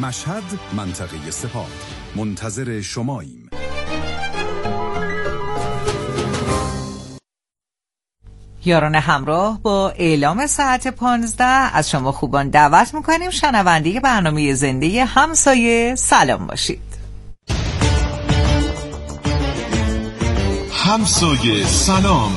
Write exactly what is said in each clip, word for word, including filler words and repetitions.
مشهد، منطقه سپاه، منتظر شماییم. یاران همراه، با اعلام ساعت پانزده از شما خوبان دعوت میکنیم شنونده برنامه زنده همسایه سلام باشید. همسایه سلام،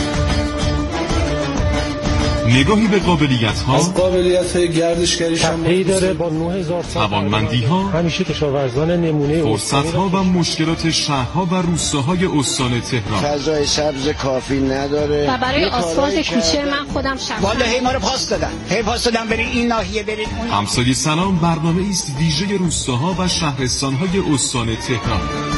نگاهی به قابلیت‌ها، از قابلیت‌های گردشگری شامل داره با نه هزار توانمندی‌ها، همیشه کشاورزان نمونه، فرصت‌ها و مشکلات شهرها و روستاهای استان تهران. فضای سبز کافی نداره و برای آسفالت کوچه من خودم شخصا والا هی ما رو پاس دادن هی پاس دادن برید این ناحیه برید اون. همسایه سلام برنامه است ویژه روستاها و شهرستان‌های استان تهران.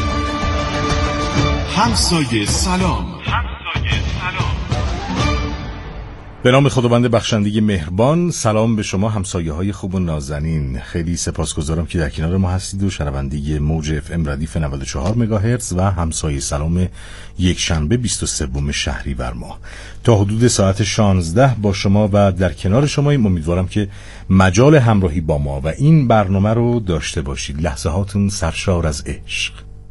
همسایه سلام. همسایه سلام. به نام خداوند بخشنده مهربان. سلام به شما همسایه های خوب و نازنین. خیلی سپاسگزارم که در کنار ما هستید و شنونده موج اف ام ردیف نود و چهار مگاهرتز و همسایه سلام یک شنبه بیست و سوم شهریور ماه تا حدود ساعت شانزده با شما و در کنار شماییم. امیدوارم که مجال همراهی با ما و این برنامه رو داشته باشید. لحظه هاتون سرشار از عشق.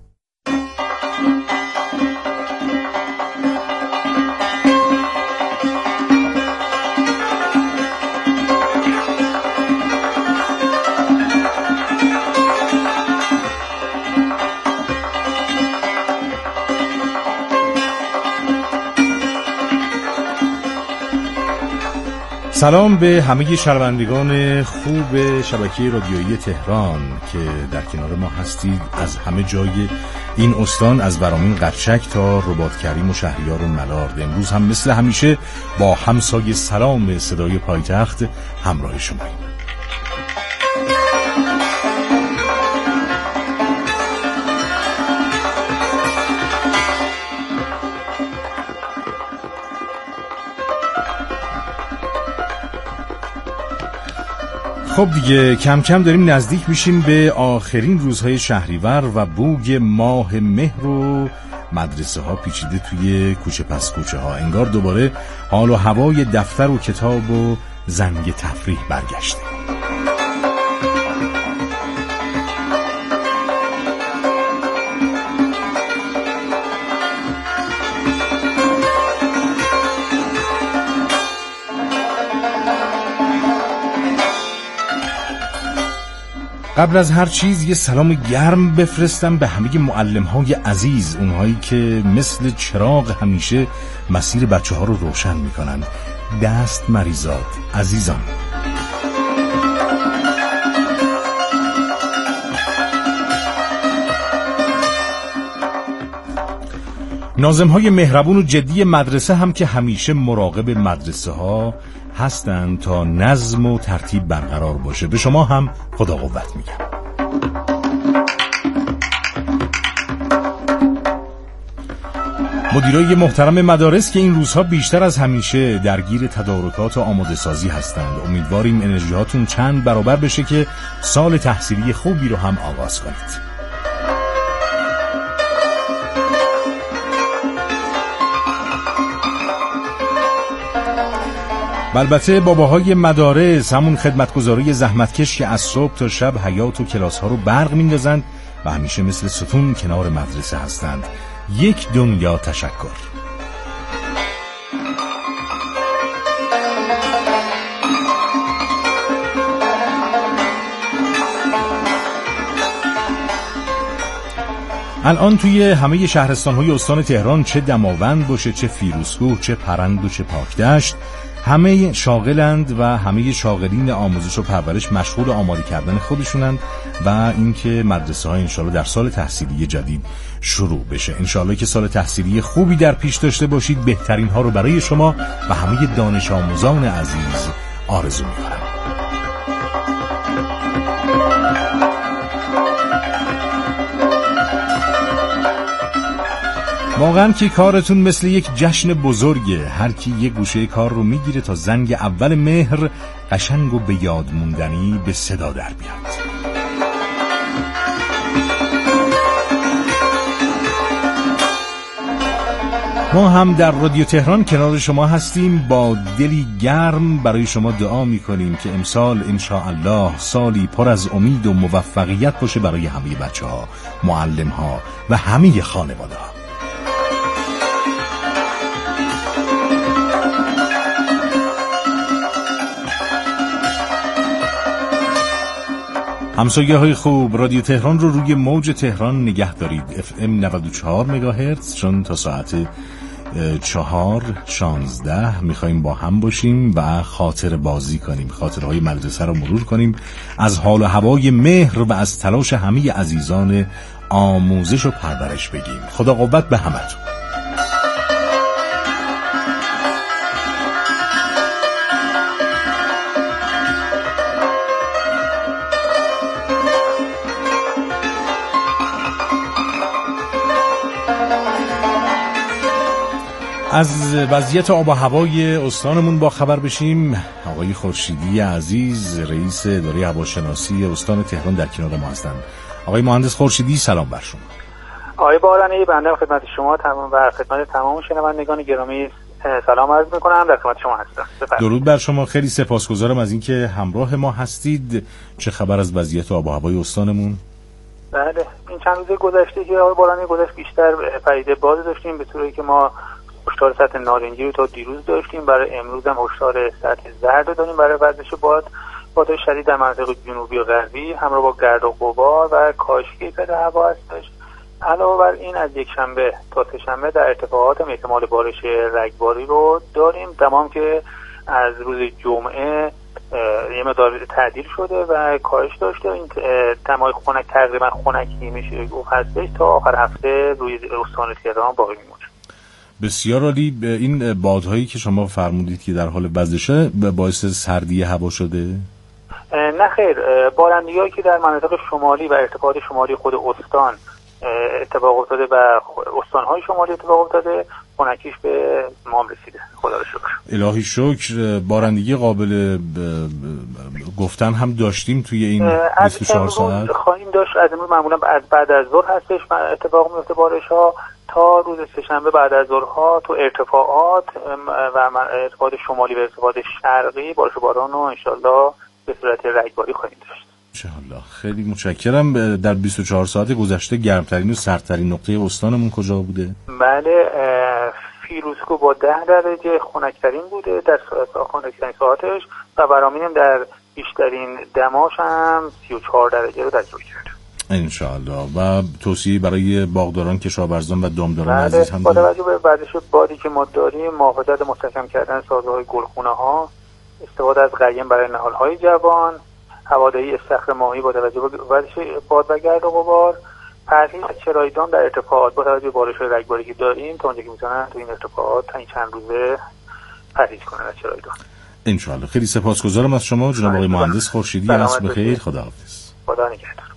سلام به همه شنوندگان خوب شبکه رادیویی تهران که در کنار ما هستید از همه جای این استان، از ورامین قرچک تا رباط کریم و شهریار و ملارد. امروز هم مثل همیشه با همسایه سلام صدای پایتخت همراه شماییم. خب دیگه کم کم داریم نزدیک میشیم به آخرین روزهای شهریور و بوگ ماه مهر و مدرسه ها پیچیده توی کوچه پس کوچه ها. انگار دوباره حال و هوای دفتر و کتاب و زنگ تفریح برگشته. قبل از هر چیز یه سلام گرم بفرستم به همه معلم‌های عزیز، اونهایی که مثل چراغ همیشه مسیر بچه ها رو روشن میکنن. دست مریزاد عزیزان. ناظم‌های مهربون و جدی مدرسه هم که همیشه مراقب مدرسه ها هستن تا نظم و ترتیب برقرار باشه. به شما هم خدا قوت میگم. مدیرای محترم مدارس که این روزها بیشتر از همیشه درگیر تدارکات و آماده سازی هستند. امیدواریم انرژی هاتون چند برابر بشه که سال تحصیلی خوبی رو هم آغاز کنید. البته باباهای مدارس، همون خدمتگزاری زحمتکش که از صبح تا شب حیات و کلاس ها رو برق میندازند و همیشه مثل ستون کنار مدرسه هستند. یک دنیا تشکر. الان توی همه شهرستان‌های استان تهران چه دماوند باشه، چه فیروزکوه، چه پرند و چه پاکدشت، همه شاغلند و همه شاغلین آموزش و پرورش مشغول آماده کردن خودشونند و اینکه مدرسه ها انشالله در سال تحصیلی جدید شروع بشه. انشالله که سال تحصیلی خوبی در پیش داشته باشید. بهترین ها رو برای شما و همه دانش آموزان عزیز آرزو می‌کنم. واقعا که کارتون مثل یک جشن بزرگه. هر کی یک گوشه کار رو میگیره تا زنگ اول مهر قشنگ و به یاد موندنی به صدا در بیاد. ما هم در رادیو تهران کنار شما هستیم، با دلی گرم برای شما دعا میکنیم که امسال انشاءالله سالی پر از امید و موفقیت باشه برای همه بچه ها، معلم ها و همه خانواده ها. همسایه های خوب، رادیو تهران رو روی موج تهران نگه دارید، اف ام نود و چهار مگاهرتز، چون تا ساعت چهار شانزده میخواییم با هم باشیم و خاطر بازی کنیم، خاطرهای مدرسه رو مرور کنیم، از حال و هوای مهر و از تلاش همه عزیزان آموزش و پرورش بگیم. خدا قوت به همتون. از وضعیت آب و هوای استانمون با خبر بشیم. آقای خورشیدی عزیز، رئیس اداره هواشناسی استان تهران، در کنار ما هستند. آقای مهندس خورشیدی، سلام بر شما. آقای بارانی، بنده خدمت شما تمام و خدمت تمام شنوندگان گرامی سلام عرض می‌کنم، در خدمت شما هستم. درود بر شما، خیلی سپاسگزارم از اینکه همراه ما هستید. چه خبر از وضعیت آب و هوای استانمون؟ بله، این چند روز گذشته که آقای بارانی گذشت بیشتر پدیده باز داشتیم، به طوری که ما هشدار سطح نارنجی رو تا دیروز داشتیم، برای امروز هم هشدار سطح زرد رو داریم برای وزش باد بادهای شدید در مناطق جنوبی و غربی همراه با گرد و غبار و کاهش کیفیت هوا هستش. علاوه بر این از یک شنبه تا سه شنبه در ارتفاعات هم احتمال بارش رگباری رو داریم، تمام که از روز جمعه یه مقدار تعدیل شده و کاهش داشته. این دمای خنک تقریبا خنکی میشه گفت هستش تا آخر هفته روی استان تهران باقی میمونه. بسیار عالی. این بادهایی که شما فرمودید که در حال وزشه باعث سردی هوا شده؟ نه خیر، بارندگی‌هایی که در مناطق شمالی و ارتفاعات شمالی خود استان اتفاق افتاده و استان‌های شمالی اتفاق افتاده، خنکیش به ما رسیده، خدا رو شکر. الهی شکر. بارندگی قابل گفتن هم داشتیم توی این بیست و چهار ساعت. خواهیم داشت. از امروز معمولا بعد از ظهر هستش اتفاق میفته بارش‌ها، تا روز سه‌شنبه بعد از ظهرها تو ارتفاعات و ارتفاعات شمالی و ارتفاعات شرقی بارش و باران رو انشالله به صورت رگباری خواهیم داشت. انشالله. خیلی متشکرم. در بیست و چهار ساعت گذشته گرمترین و سردترین نقطه استانمون کجا بوده؟ بله، فیروزکو با ده درجه خنکترین بوده در خنکترین ساعتش و برامینم در بیشترین دماش هم سی و چهار درجه رو تجربه کرد. انشاءالله. و توصیه برای باغداران، کشاورزان و دامداران بله، عزیز هم با توجه به وزش بادی که ما داریم، محافظت مستحکم کردن سازه‌های گلخونه ها، استفاده از قیم برای نهال‌های جوان، هواداری استخر ماهی با توجه به وزش باد و گرد و غبار، پرهیز از چرایدان در ارتفاعات با توجه به بارش‌های رگباری که داریم تا اونجا که میتونن تو این ارتفاعات تا این چند روزه پرهیز کنن از چرایدان. انشاءالله. خیلی سپاسگزارم از شما جناب آقای مهندس خورشیدی. عصر بخیر. خداحافظ. خدا نگهدار.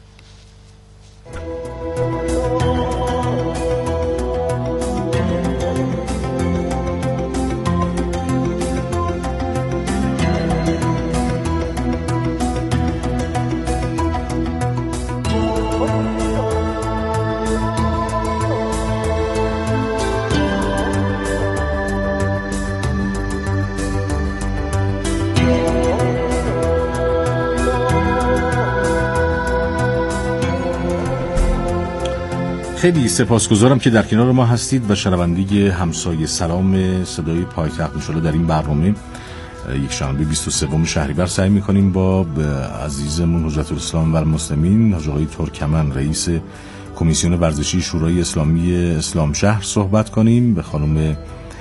خیلی سپاسگزارم که در کنار ما هستید و شنونده همسایه سلام صدای پایتخت می‌شود. در این برنامه یک شنبه بیست و سوم شهریور سعی می‌کنیم با عزیزمون حجت الاسلام و المسلمین حاج آقای ترکمن، رئیس کمیسیون ورزشی شورای اسلامی اسلام شهر صحبت کنیم. به خانم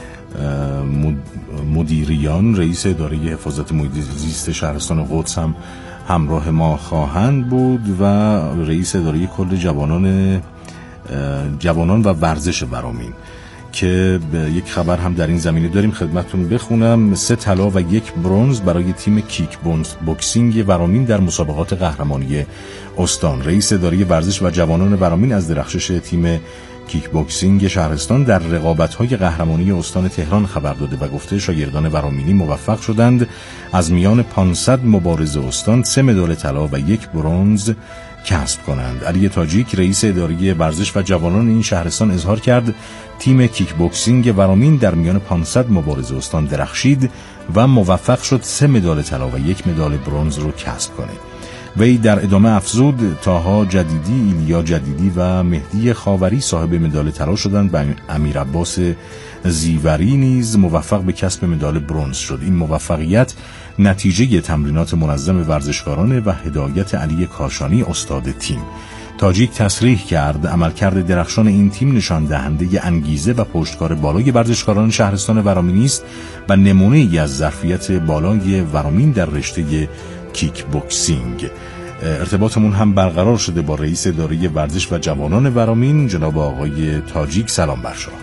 مدیریان، رئیس اداره حفاظت محیط زیست شهرستان قدس هم همراه ما خواهند بود و رئیس اداره کل جوانان جوانان و ورزش ورامین، که یک خبر هم در این زمینه داریم خدمتتون بخونم. سه طلا و یک برنز برای تیم کیک بوکسینگ ورامین در مسابقات قهرمانی استان. رئیس اداره ورزش و جوانان ورامین از درخشش تیم کیک بوکسینگ شهرستان در رقابت‌های قهرمانی استان تهران خبر داده و گفته شاگردان ورامینی موفق شدند از میان پانصد مبارز استان سه مدال طلا و یک برنز کسب کنند. علی تاجیک رئیس اداره ورزش و جوانان این شهرستان اظهار کرد تیم کیک بوکسینگ ورامین در میان پانصد مبارز استان درخشید و موفق شد سه مدال طلا و یک مدال برنز رو کسب کنه. وی در ادامه افزود طاها جدیدی، ایلیا جدیدی و مهدی خاوری صاحب مدال طلا شدند و امیر عباس زیوری نیز موفق به کسب مدال برنز شد. این موفقیت نتیجه تمرینات منظم ورزشکاران و هدایت علی کاشانی استاد تیم. تاجیک تصریح کرد عملکرد درخشان این تیم نشان دهنده انگیزه و پشتکار بالای ورزشکاران شهرستان ورامین است و نمونه ای از ظرفیت بالای ورامین در رشته کیک بوکسینگ. ارتباطمون هم برقرار شده با رئیس اداره ورزش و جوانان ورامین جناب آقای تاجیک. سلام بر شما.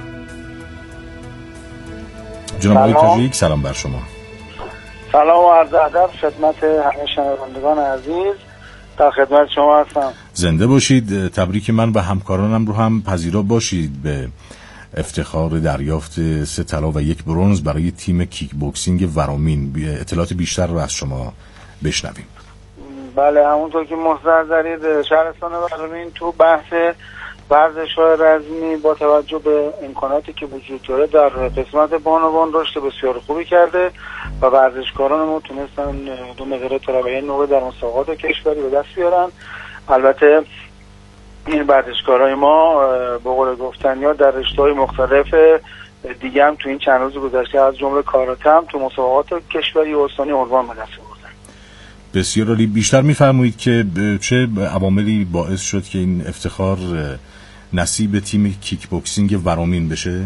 جناب آقای تاجیک سلام بر شما. سلام و عرض ادب خدمت همه شنوندگان عزیز، در خدمت شما هستم. زنده باشید. تبریک من و همکارانم رو هم پذیرا باشید به افتخار دریافت سه طلا و یک برنز برای تیم کیک بوکسینگ ورامین. اطلاعات بیشتر رو از شما بشنویم. بله، همونطور که محضر دارید شهرستان ورامین تو بحث ورزش‌های رزمی با توجه به امکاناتی که وجود داره در قسمت بانوان رشد بسیار خوبی کرده و ورزشکاران ما تونستن دو مدال طلایی نقره در مسابقات کشوری به دست بیارن. البته این ورزشکارای ما به قول گفتن یا در رشته‌های مختلف دیگه هم تو این چند روز گذشته از جمله کاراته هم تو مسابقات کشوری و استانی عنوان به دست آوردن. بسیار عالی. بیشتر می‌فرمایید که چه عواملی باعث شد که این افتخار نصیب تیم کیک بوکسینگ ورامین بشه؟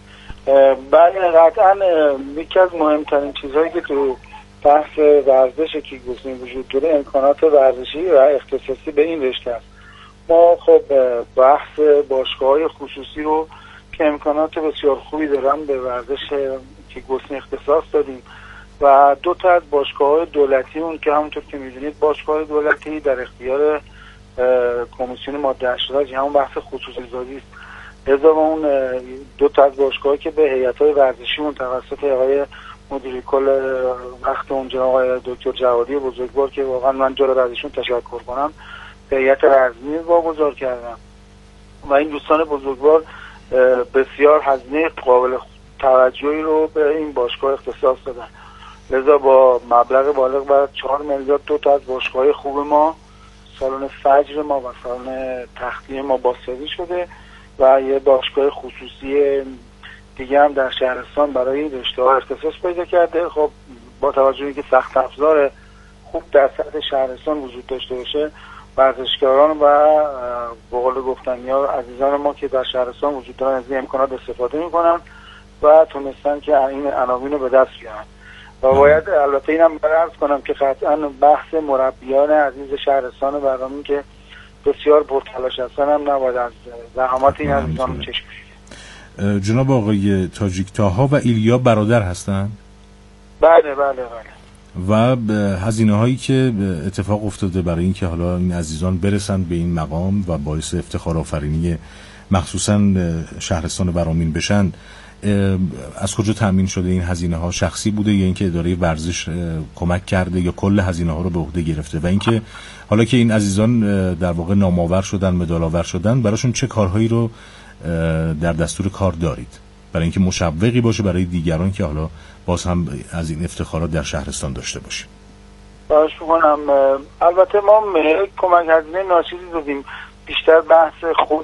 بله، قطعاً یکی از مهمترین چیزهایی که تو بحث ورزش کیک بوکسینگ وجود داره امکانات ورزشی و اختصاصی به این رشته است. ما خب بحث باشگاه‌های خصوصی رو که امکانات بسیار خوبی دارن به ورزش کیک بوکسینگ اختصاص دادیم و دو تا از باشگاه‌های دولتی اون که همونطور که می‌دونید باشگاه دولتی در اختیار کمیسیون ماده هشتاد همون بحث خصوصی زادی است. لذا اون دو تا از باشگاه‌ای که به هیئت‌های ورزشیمون توسط آقای مدیر کل وقت اون جناب آقای دکتر جوادی بزرگوار که واقعا من جلوی ازشون تشکر کنم به هیئت رزمی واگذار کردم و این دوستان بزرگوار بسیار هزینه قابل توجهی رو به این باشگاه اختصاص دادن. لذا با مبلغ بالغ بر چهار میلیارد دو تا از باشگاه خوب ما سالن فجر ما و سالن تختی ما بازسازی شده و یه باشگاه خصوصی دیگه هم در شهرستان برای رشته‌ها اختصاص پیدا کرده. خب با توجه به اینکه سخت افزار خوب در سطح شهرستان وجود داشته باشه، ورزشکاران و به قول گفتنی‌ها عزیزان ما که در شهرستان وجود دارن از این امکانات استفاده می‌کنن و تونستن که این عناوین رو به دست بیارن. و باید البته اینم عرض کنم که قطعاً بحث مربیان عزیز شهرستان ورامین که بسیار پرتلاش هستن هم نباید از زحمات این عزیزان چشم بشید. جناب آقای تاجیک، طاها و ایلیا برادر هستن؟ بله بله بله. و هزینه هایی که اتفاق افتاده برای اینکه حالا این عزیزان برسن به این مقام و باعث افتخار آفرینی مخصوصا شهرستان ورامین بشن، از کجا تامین شده؟ این هزینه ها شخصی بوده یا اینکه اداره ورزش کمک کرده یا کل هزینه ها رو به عهده گرفته؟ و اینکه حالا که این عزیزان در واقع نامآور شدن، مدال آور شدن، براشون چه کارهایی رو در دستور کار دارید برای اینکه مشوقی باشه برای دیگران که حالا باز هم از این افتخارات در شهرستان داشته باشیم؟ باش می‌کنم. البته ما کمک هزینه ناچیزی دادیم، بیشتر بحث خود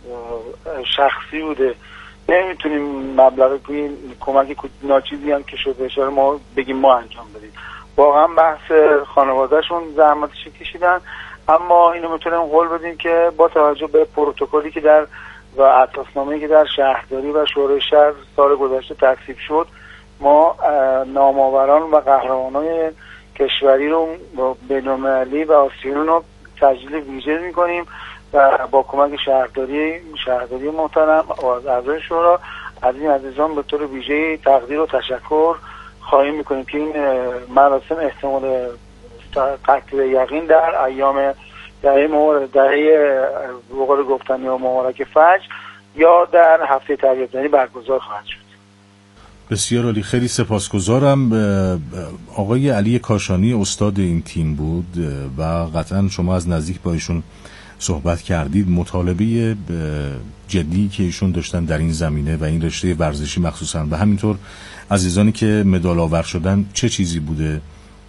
شخصی بوده. نمیتونیم مبلغ کوی کمک ناچیزی هم که شده اشاره ما بگیم ما انجام بدیم. واقعا بحث خانوادهشون زحمتش کشیدن، اما اینو میتونیم قول بدیم که با توجه به پروتکلی که در و اساسنامه‌ای که در شهرداری و شورای شهر سال گذشته تصویب شد، ما نامآوران و قهرمانان کشوری رو بین‌المللی و آسیایی رو تسجیل ویژه می‌کنیم و با کمک شهرداری شهرداری محترم و از اعضای شورا از این عزیزان به طور ویژه تقدیر و تشکر خواهیم می‌کنیم که این مراسم احتمال قطع یقین در ایام دهه مورد دهه بقول گفتنی و مبارک فجر یا در هفته تربیت بدنی برگزار خواهد شد. بسیار عالی، خیلی سپاسگزارم. آقای علی کاشانی استاد این تیم بود و قطعا شما از نزدیک با ایشون صحبت کردید. مطالبه جدی که ایشون داشتن در این زمینه و این رشته ورزشی مخصوصا و همینطور عزیزانی که مدال آور شدن چه چیزی بوده؟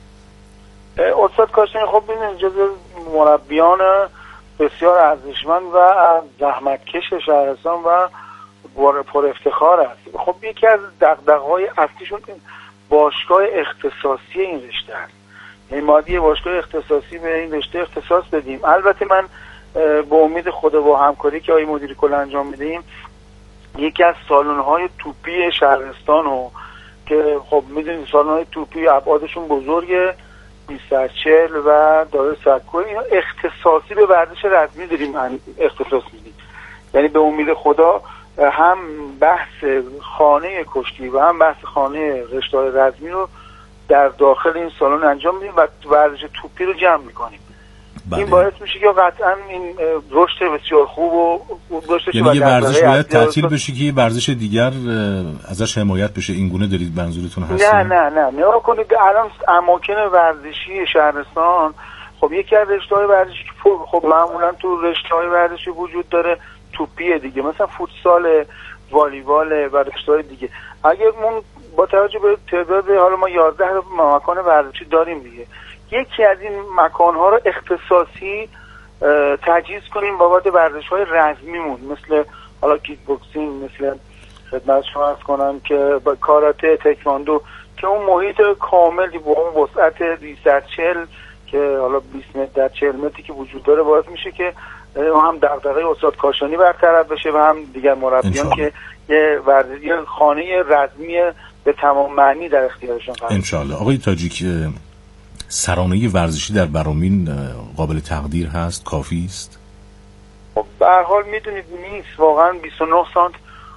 استاد کاشانی خب ببینید جزو مربیان بسیار ارزشمند و زحمتکش شهرستان و پر افتخار است. خب یکی از دغدغه‌های اصلیشون باشگاه اختصاصی این رشته است. یعنی ما یه باشگاه اختصاصی به این رشته اختصاص بدیم. البته من به امید خدا با همکاری که آقای مدیر کل انجام میدیم یکی از سالن‌های توپی شهرستان رو که خب میدونید سالن‌های توپی ابعادشون بزرگه، بیست از چهل و داره سکو، اینا اختصاصی به ورزش رزمی داریم اختصاص میدیم. یعنی به امید خدا هم بحث خانه کشتی و هم بحث خانه رشته‌های رزمی رو در داخل این سالن انجام میدیم و ورزش توپی رو جمع میکنیم. بله. این باعث میشه که قطعا این رشد بسیار خوب و داشته شه. یعنی یه ورزش باید تعطیل بشه که یه ورزش دیگر ازش حمایت بشه. این گونه دارید منظورتون هست؟ نه نه نه نگاه کنید الان اماکن ورزشی شهرستان خب یکی از رشته‌های ورزشی که خب معمولا تو رشته‌های ورزشی وجود داره توپیه دیگه، مثلا فوتسال، والیبال و رشته‌های دیگه. اگر من با توجه به تعداد حالا ما یازده مکان ورزشی داریم دیگه، یکی از این مکان‌ها رو اختصاصی تجهیز کنیم بابت ورزش‌های رزمیمون، مثل حالا کیک بوکسینگ، مثل خدمت شما عرض کنم که با کاراته، تکواندو، که اون محیط کاملی با اون وسعت بیست در چهل که حالا بیست متر در چهل متری که وجود داره باعث میشه که هم دغدغه استاد کاشانی برطرف بشه و هم دیگر مربیان که یه ورزش یه خانه رزمی به تمام معنی در اختیارشون قرار ان شاء الله. آقای تاجیک، سرانه ورزشی در برامین قابل تقدیر هست؟ کافی است؟ خب به هر حال میدونید نیست، واقعا بیست و نه سانت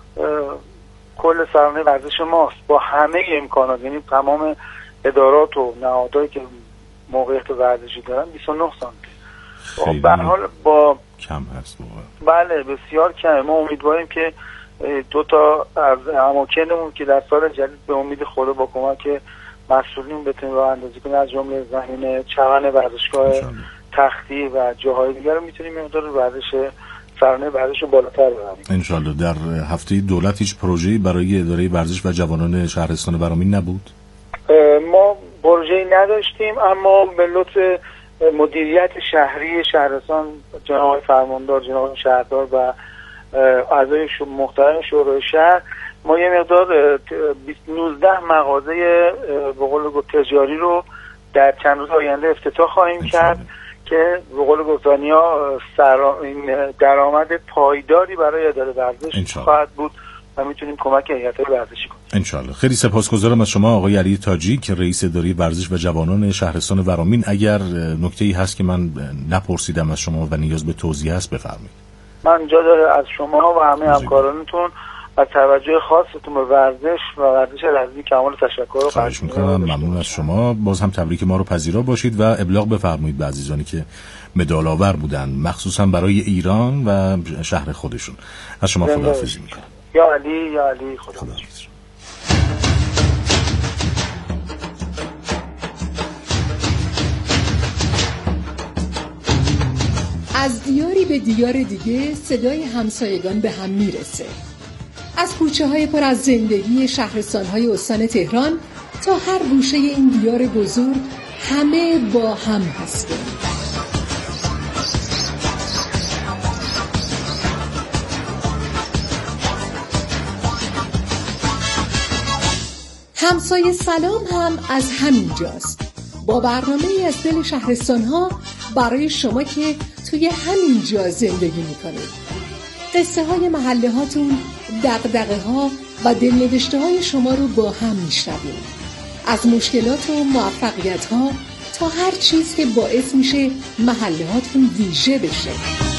کل سرانه ورزش ماست با همه امکانات، یعنی تمام ادارات و نهادهایی که موقعیت ورزشی دارن بیست و نه سانت. خب به هر حال با کم هست واقعا. بله بسیار کمه. ما امیدواریم که دو تا از اماکنمون که در سال جدید به امید خدا با کمک مسئولین بتونیم راه اندازی کنیم، از جمله زمین چمن ورزشگاه تختی و جاهای دیگر رو میتونیم مقدار ورزش سرانه ورزش رو بالاتر ببریم ان شاء الله. در هفته دولت هیچ پروژه‌ای برای اداره ورزش و جوانان شهرستان برامین نبود؟ ما پروژه‌ای نداشتیم، اما به لطف مدیریت شهری شهرستان، جناب فرماندار، جناب شهردار و اعضای محترم شورای شهر، ما یه مقدار نوزده مغازه به قول تجاری رو در چند روز آینده افتتاح خواهیم کرد که به قول گفتنیا این درآمد پایداری برای اداره ورزش خواهد بود و میتونیم کمک هیئت‌های ورزشی کنیم ان شاء الله. خیلی سپاسگزارم از شما آقای علی تاجیک، رئیس اداره ورزش و جوانان شهرستان ورامین. اگر نکته‌ای هست که من نپرسیدم از شما و نیاز به توضیح هست بفرمایید. من جا داره از شما و همه همکارانتون از توجه خاصتون به ورزش و ورزش رزمی کمال تشکر و خواهش میکنم. ممنون از شما. باز هم تبریک ما رو پذیرا باشید و ابلاغ بفرمایید به عزیزانی که مدال آور بودن، مخصوصا برای ایران و شهر خودشون. از شما خداحافظی میکنم. یا علی یا علی خداحافظ. از دیاری به دیار دیگه صدای همسایگان به هم میرسه. از کوچه های پر از زندگی شهرستان های استان تهران تا هر گوشه این دیار بزرگ همه با هم هستیم. همسایه سلام هم از همین جاست، با برنامه از دل شهرستان ها برای شما که توی همین جا زندگی میکنید. قصه های محله هاتون، دغدغه ها و دلنوشته های شما رو با هم میشنویم، از مشکلات و موفقیت ها تا هر چیز که باعث میشه محله هاتون ویژه بشه.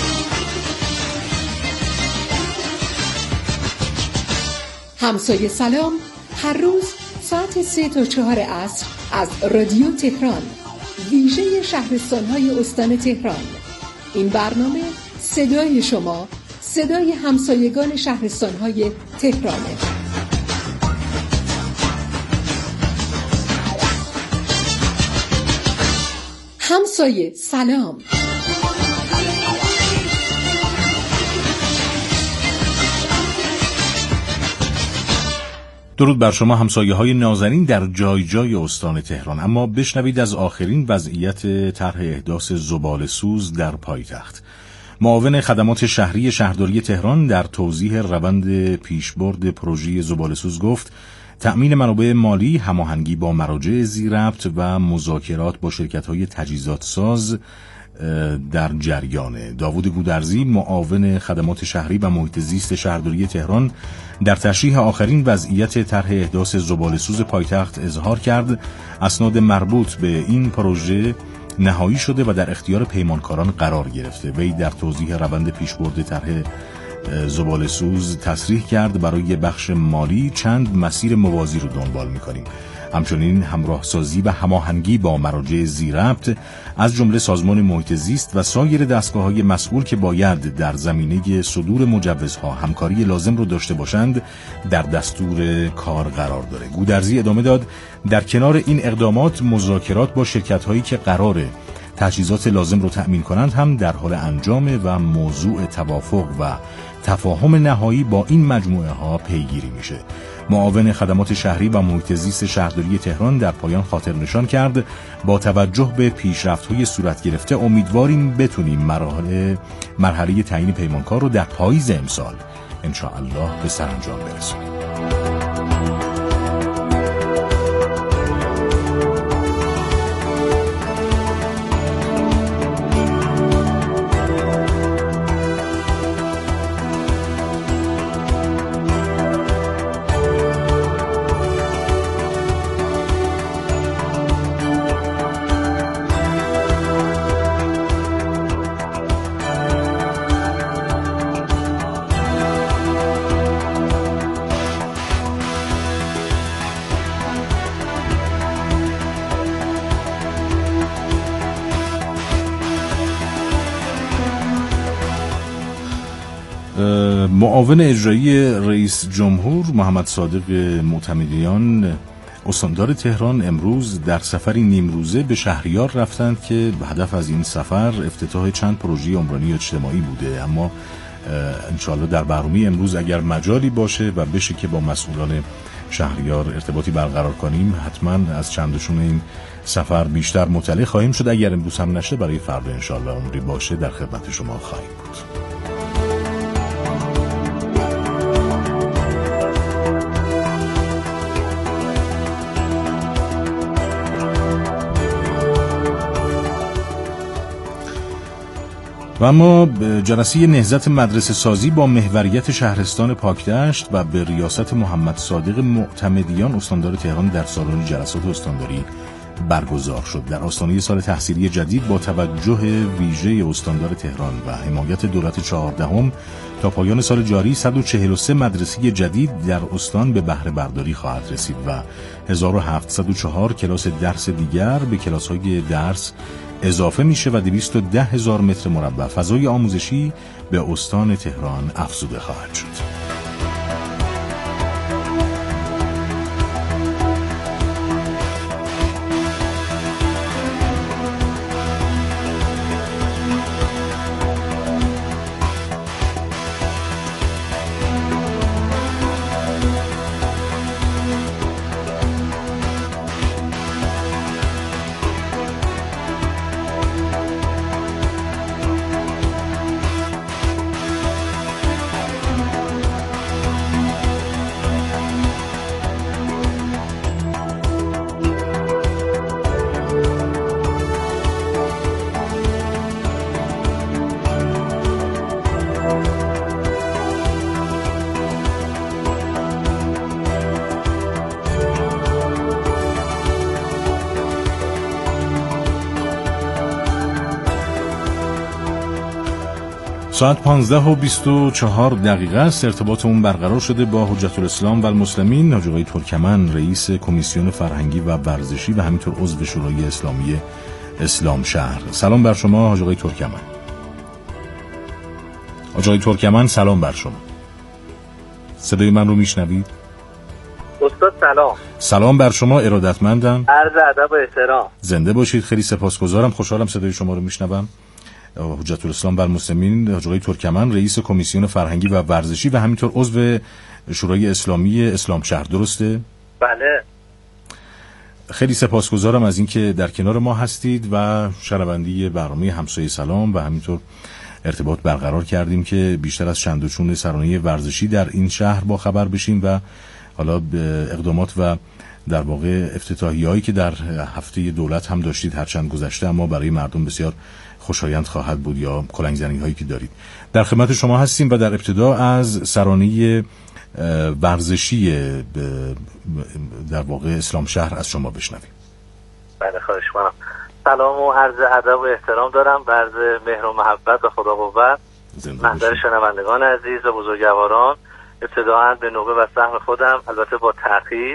همسایه سلام هر روز ساعت سه تا چهار عصر از رادیو تهران، ویژه شهرستان های استان تهران. این برنامه صدای شما، صدای همسایگان شهرستان‌های تهرانه. همسایه سلام. درود بر شما همسایه های نازنین در جای جای استان تهران. اما بشنوید از آخرین وضعیت طرح احداث زباله‌سوز در پایتخت. معاون خدمات شهری شهرداری تهران در توضیح روند پیشبرد پروژه زباله‌سوز گفت تأمین منابع مالی، هماهنگی با مراجع ذی‌ربط و مذاکرات با شرکت‌های تجهیزات ساز در جریانه. داوود گودرزی معاون خدمات شهری و محیط زیست شهرداری تهران در تشریح آخرین وضعیت طرح احداث زباله‌سوز پایتخت اظهار کرد اسناد مربوط به این پروژه نهایی شده و در اختیار پیمانکاران قرار گرفته. وی در توضیح روند پیشبرد طرح زباله‌سوز تصریح کرد برای بخش مالی چند مسیر موازی رو دنبال می‌کنیم. همچنین همراهسازی و هماهنگی با مراجع ذی‌ربط از جمله سازمان محیط زیست و سایر دستگاه‌های مسئول که باید در زمینه صدور مجوزها همکاری لازم رو داشته باشند در دستور کار قرار داره. گودرزی ادامه داد در کنار این اقدامات مذاکرات با شرکت‌هایی که قراره تجهیزات لازم رو تأمین کنند هم در حال انجامه و موضوع توافق و تفاهم نهایی با این مجموعه ها پیگیری میشه. معاون خدمات شهری و محیط زیست شهرداری تهران در پایان خاطر نشان کرد با توجه به پیشرفت‌های صورت گرفته امیدواریم بتونیم مرحله مرحله تعیین پیمانکار رو در پاییز امسال ان شاء الله به سرانجام برسونیم. معاون اجرایی رئیس جمهور محمد صادق معتمدیان استاندار تهران امروز در سفری نیمروزه به شهریار رفتند که هدف از این سفر افتتاح چند پروژه عمرانی اجتماعی بوده. اما انشاءالله در برنامه امروز اگر مجالی باشه و بشه که با مسئولان شهریار ارتباطی برقرار کنیم حتما از چندشون این سفر بیشتر مطلع خواهیم شد. اگر امروز هم نشه برای فردا انشاءالله عمری باشه در خدمت شما خواهیم بود. و اما جلسه نهضت مدرسه سازی با محوریت شهرستان پاکدشت و به ریاست محمد صادق معتمدیان استاندار تهران در سالن جلسات استانداری برگزار شد. در آستانه سال تحصیلی جدید با توجه ویژه استاندار تهران و حمایت دولت چهاردهم تا پایان سال جاری صد و چهل و سه مدرسه جدید در استان به بهره برداری خواهد رسید و هزار و هفتصد و چهار کلاس درس دیگر به کلاس‌های درس اضافه میشه و دویست و ده هزار متر مربع فضای آموزشی به استان تهران افزوده خواهد شد. ساعت پانزده و بیست و چهار دقیقه است. ارتباطمون برقرار شده با حجت الاسلام و المسلمین حاج آقای ترکمن، رئیس کمیسیون فرهنگی و ورزشی و همینطور عضو شورای اسلامی اسلام شهر. سلام بر شما حاج آقای ترکمن. آقای ترکمن سلام بر شما. صدای من رو میشنوید؟ استاد سلام. سلام بر شما، ارادتمندم. عرض ادب و احترام. زنده باشید، خیلی سپاسگزارم، خوشحالم صدای شما رو میشنوم. حجت الاسلام بر المسلمین آقای ترکمن، رئیس کمیسیون فرهنگی و ورزشی و همینطور عضو شورای اسلامی اسلام شهر، درسته؟ بله. خیلی سپاسگزارم از اینکه در کنار ما هستید و شنونده برنامه همسایه سلام و همینطور ارتباط برقرار کردیم که بیشتر از چند و چون سرانه ورزشی در این شهر با خبر بشیم و حالا اقدامات و در واقع افتتاحیه‌هایی که در هفته دولت هم داشتید هرچند گذشته اما برای مردم بسیار خوشایند خواهد بود یا کلنگزنی هایی که دارید. در خدمت شما هستیم و در ابتدا از سرانه ورزشی در واقع اسلام شهر از شما بشنویم. بله خواهش می‌کنم. سلام و عرض ادب و احترام دارم، عرض مهر و محبت و خدا قوت محضر شنوندگان عزیز و بزرگواران. ابتداءً به نوبه و سهم خودم، البته با تأخیر،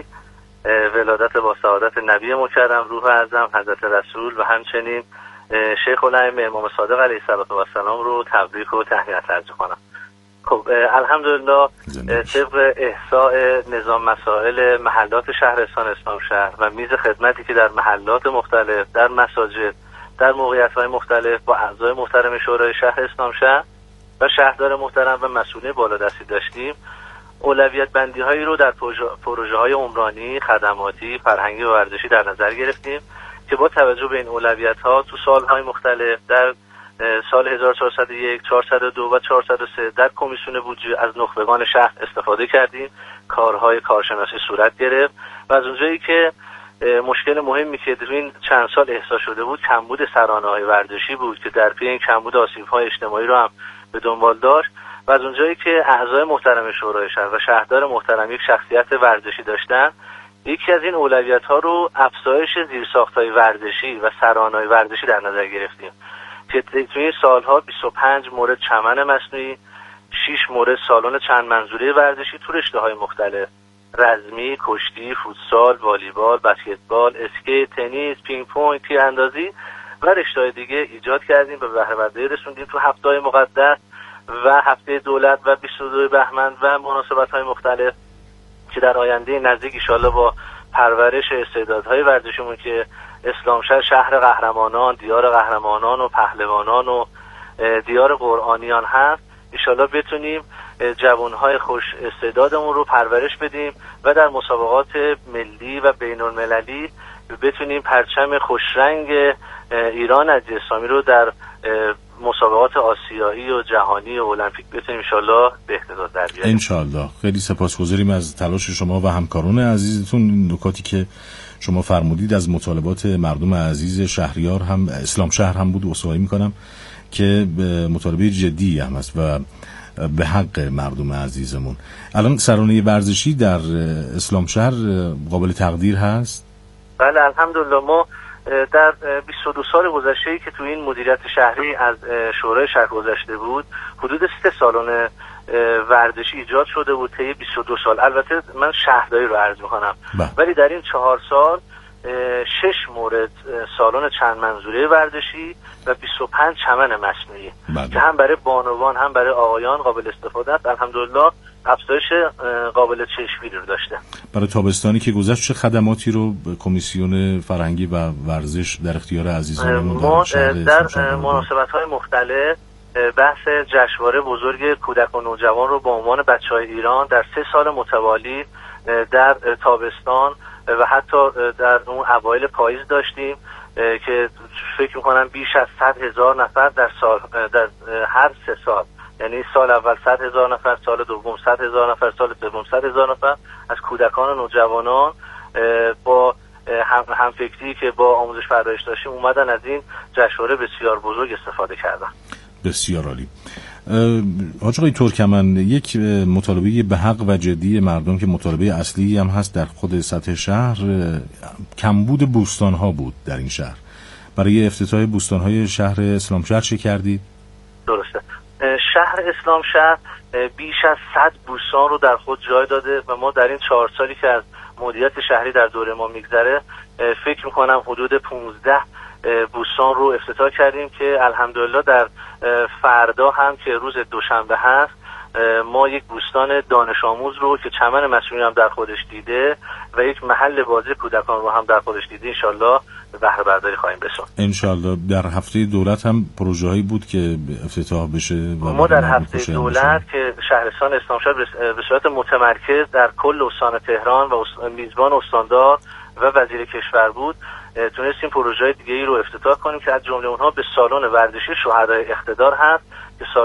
ولادت با سعادت نبی مکرم روح اعظم حضرت رسول و همچنین شیخ الائمه امام صادق علیه السلام رو تبریک و تهنیت عرض کنم. خب الحمدلله طبق احصاء نظام مسائل محلات شهرستان اسلام شهر و میز خدمتی که در محلات مختلف، در مساجد، در موقعیت‌های مختلف با اعضای محترم شورای شهر اسلام شهر و شهردار محترم و مسئولین بالادستی داشتیم، اولویت بندی هایی رو در پروژه های عمرانی، خدماتی، فرهنگی و ورزشی در نظر گرفتیم که با توجه به این اولویت ها تو سالهای مختلف در سال هزار و چهارصد و یک، چهارصد و دو و چهارصد و سه در کمیسیون بودجه از نخبگان شهر استفاده کردیم، کارهای کارشناسی صورت گرفت و از اونجایی که مشکل مهمی که در این چند سال احساس شده بود کمبود سرانه‌های ورزشی بود که در پی این کمبود آسیب‌های اجتماعی رو هم به دنبال داشت و از اونجایی که اعضای محترم شورای شهر و شهردار محترم یک شخصیت ورزشی داشتن، یکی از این اولویت‌ها رو افزایش زیرساخت‌های ورزشی و سرانه‌های ورزشی در نظر گرفتیم که توی این سالها بیست و پنج مورد چمن مصنوعی، شش مورد سالن چند منظوره ورزشی تو رشته‌های مختلف، رزمی، کشتی، فوتسال، والیبال، بسکتبال، اسکیت، تنیس، پینگ پونگ، تیراندازی و رشته‌های دیگه ایجاد کردیم و بهره برداری رسوندیم تو هفته‌های مقدس و هفته دولت و بیست و دو بهمن و مناسبت‌های مختلف که در آینده نزدیک ان شاءالله با پرورش استعدادهای ورزشیمون که اسلام شهر شهر قهرمانان، دیار قهرمانان و پهلوانان و دیار قرآنیان هست، ان شاءالله بتونیم جوانهای خوش استعدادمون رو پرورش بدیم و در مسابقات ملی و بین‌المللی بتونیم پرچم خوشرنگ ایران از اسلامی رو در مسابقات آسیایی و جهانی و المپیک بتونیم انشالله به اقتضا در بیاریم. انشالله. خیلی سپاسگزاریم از تلاش شما و همکاران عزیزتون. این نکاتی که شما فرمودید از مطالبات مردم عزیز شهریار هم اسلام شهر هم بود و عذرخواهی میکنم که مطالبه جدی هم است و به حق مردم عزیزمون. الان سرانه ورزشی در اسلام شهر قابل تقدیر هست؟ بله الحمدلله. ما در بیست و دو سال گذشته‌ای که تو این مدیریت شهری از شورای شهر گذشته بود حدود سه سالن ورزشی ایجاد شده بود طی بیست و دو سال. البته من شهرداری رو عرض می‌کنم، ولی در این چهار سال شش مورد سالن چند منظوره ورزشی و بیست و پنج چمن مصنوعی که هم برای بانوان هم برای آقایان قابل استفاده است. الحمدلله افزایش قابل چشمگیری رو داشته. برای تابستانی که گذشت چه خدماتی رو کمیسیون فرهنگی و ورزش در اختیار عزیزانمون ما در, در مناسبت‌های مختلف بحث جشنواره بزرگ کودک و نوجوان رو به عنوان بچه‌های ایران در سه سال متوالی در تابستان و حتی در اون اوایل پاییز داشتیم که فکر می‌کنم بیش از صد هزار نفر در سال در هر سه سال، یعنی سال اول صد هزار نفر، سال دوم صد هزار نفر، سال سوم صد هزار نفر از کودکان و نوجوانان با هم همفکری که با آموزش پرورش داشتیم اومدن از این جشنواره بسیار بزرگ استفاده کردن. بسیار عالی. حاج آقای ترکمن، یک مطالبه به حق و جدی مردم که مطالبه اصلی هم هست در خود سطح شهر، کمبود بوستان‌ها بود در این شهر. برای افتتاح بوستان‌های شهر اسلام شهر چه کردید؟ درسته. شهر اسلام شهر بیش از صد بوستان رو در خود جای داده و ما در این چهار سالی که از مدیریت شهری در دوره ما میگذره فکر میکنم حدود پانزده بوستان رو افتتاح کردیم که الحمدلله در فردا هم که روز دوشنبه هست ما یک بوستان دانش آموز رو که چمن مسئولین هم در خودش دیده و یک محل بازی کودکان رو هم در خودش دیده انشالله به بهره برداری خواهیم رسوند. انشالله. در هفته دولت هم پروژه‌ای بود که افتتاح بشه و ما در هفته دولت که شهرستان اسلامشهر به صورت متمرکز در کل استان تهران و میزبان استاندار و وزیر کشور بود تونستیم پروژه‌های دیگه‌ای رو افتتاح کنیم که از جمله اونها به سالن ورزشی شهدای اقتدار هست که